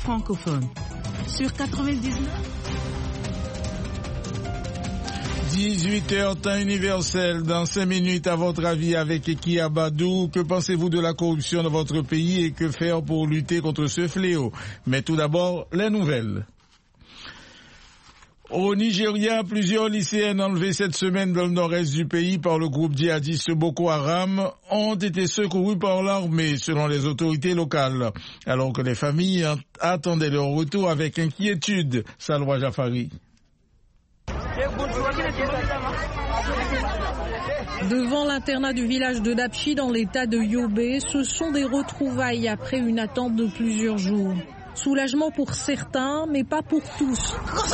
francophone. Sur 99. 18h, temps universel. Dans 5 minutes, à votre avis, avec Eki Abadou, que pensez-vous de la corruption dans votre pays et que faire pour lutter contre ce fléau? Mais tout d'abord, les nouvelles. Au Nigeria, plusieurs lycéennes enlevées cette semaine dans le nord-est du pays par le groupe djihadiste Boko Haram ont été secourus par l'armée, selon les autorités locales, alors que les familles attendaient leur retour avec inquiétude. Salwa Jafari. Devant l'internat du village de Dapchi dans l'état de Yobe, ce sont des retrouvailles après une attente de plusieurs jours. Soulagement pour certains, mais pas pour tous.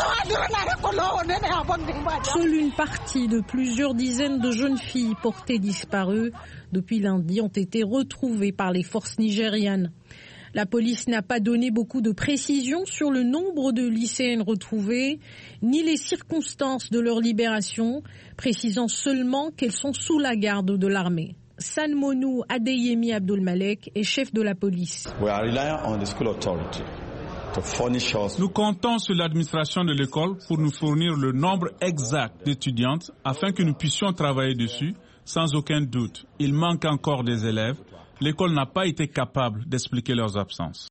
Seule une partie de plusieurs dizaines de jeunes filles portées disparues depuis lundi ont été retrouvées par les forces nigérianes. La police n'a pas donné beaucoup de précisions sur le nombre de lycéennes retrouvées, ni les circonstances de leur libération, précisant seulement qu'elles sont sous la garde de l'armée. Sanmonu Adeyemi Abdulmalek est chef de la police. Nous comptons sur l'administration de l'école pour nous fournir le nombre exact d'étudiantes afin que nous puissions travailler dessus sans aucun doute. Il manque encore des élèves. L'école n'a pas été capable d'expliquer leurs absences.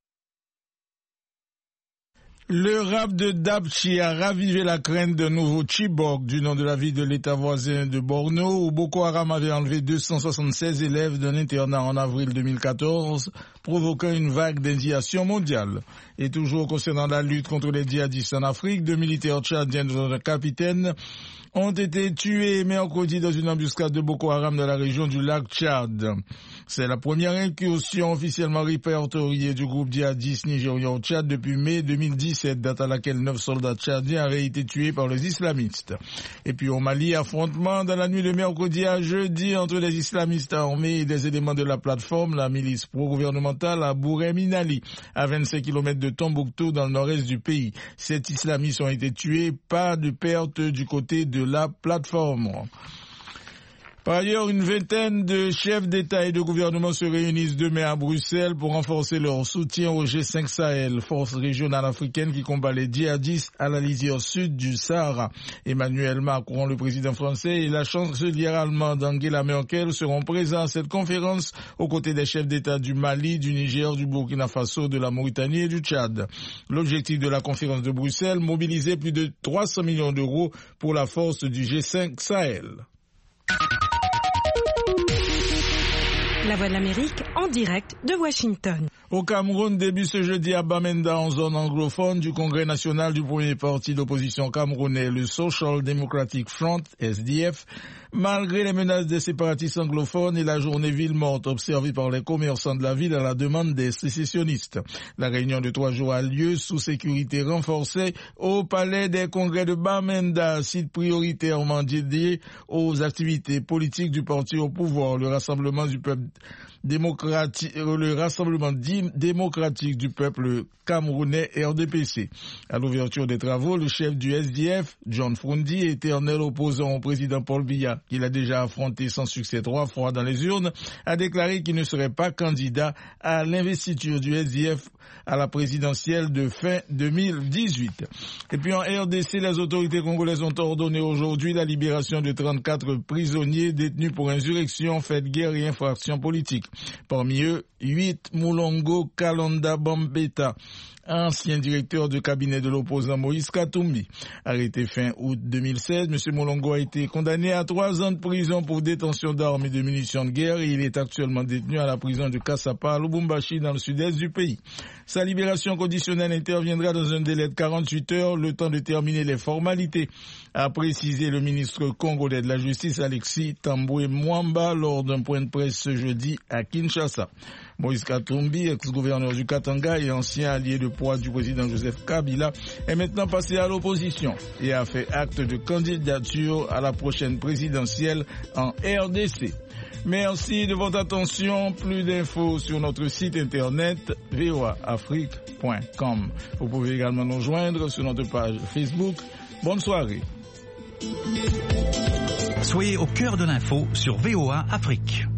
Le rap de Dapchi a ravivé la crainte d'un nouveau Chibok, du nom de la ville de l'État voisin de Borno, où Boko Haram avait enlevé 276 élèves d'un internat en avril 2014, provoquant une vague d'indignation mondiale. Et toujours concernant la lutte contre les djihadistes en Afrique, 2 militaires tchadiens dont un capitaine ont été tués mercredi dans une embuscade de Boko Haram dans la région du lac Tchad. C'est la première incursion officiellement répertoriée du groupe djihadiste nigérien au Tchad depuis mai 2017, date à laquelle 9 soldats tchadiens avaient été tués par les islamistes. Et puis au Mali, affrontement dans la nuit de mercredi à jeudi entre les islamistes armés et des éléments de la plateforme, la milice pro-gouvernementale à Bouré-Minali, à 25 km de Tombouctou dans le nord-est du pays. 7 islamistes ont été tués, pas de perte du côté de la plateforme. Par ailleurs, une vingtaine de chefs d'État et de gouvernement se réunissent demain à Bruxelles pour renforcer leur soutien au G5 Sahel, force régionale africaine qui combat les djihadistes à la lisière sud du Sahara. Emmanuel Macron, le président français, et la chancelière allemande Angela Merkel seront présents à cette conférence aux côtés des chefs d'État du Mali, du Niger, du Burkina Faso, de la Mauritanie et du Tchad. L'objectif de la conférence de Bruxelles, mobiliser plus de 300 millions d'euros pour la force du G5 Sahel. La Voix de l'Amérique en direct de Washington. Au Cameroun, début ce jeudi à Bamenda, en zone anglophone, du congrès national du premier parti d'opposition camerounais, le Social Democratic Front, SDF, malgré les menaces des séparatistes anglophones et la journée ville morte observée par les commerçants de la ville à la demande des sécessionnistes. La réunion de 3 jours a lieu sous sécurité renforcée au palais des congrès de Bamenda, site prioritairement dédié aux activités politiques du parti au pouvoir, le rassemblement du peuple démocratique du peuple camerounais RDPC. À l'ouverture des travaux, le chef du SDF, John Frundi, éternel opposant au président Paul Biya, qu'il a déjà affronté sans succès 3 fois dans les urnes, a déclaré qu'il ne serait pas candidat à l'investiture du SDF à la présidentielle de fin 2018. Et puis en RDC, les autorités congolaises ont ordonné aujourd'hui la libération de 34 prisonniers détenus pour insurrection, fait de guerre et infraction politique. Parmi eux, 8 Moulongo Kalonda Bambeta, ancien directeur de cabinet de l'opposant Moïse Katumbi. Arrêté fin août 2016, M. Moulongo a été condamné à 3 ans de prison pour détention d'armes et de munitions de guerre et il est actuellement détenu à la prison de Kassapa à Lubumbashi dans le sud-est du pays. Sa libération conditionnelle interviendra dans un délai de 48 heures, le temps de terminer les formalités, a précisé le ministre congolais de la Justice Alexis Tamboué Mwamba lors d'un point de presse ce jeudi à Kinshasa. Moïse Katumbi, ex-gouverneur du Katanga et ancien allié de poids du président Joseph Kabila, est maintenant passé à l'opposition et a fait acte de candidature à la prochaine présidentielle en RDC. Merci de votre attention. Plus d'infos sur notre site internet voaafrique.com. Vous pouvez également nous joindre sur notre page Facebook. Bonne soirée. Soyez au cœur de l'info sur VOA Afrique.